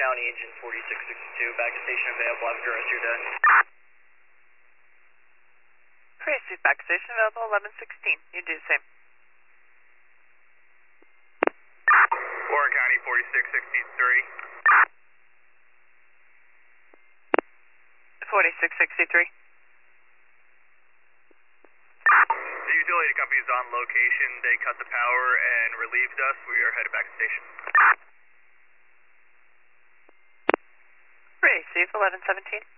County, engine 4662, back to station available. Have a good rest of your day. Tracy, back to station available, 1116. You do the same. Warren County, 4663. 4663. The utility company is on location. They cut the power and relieved us. We are headed back to station. Receive 1117.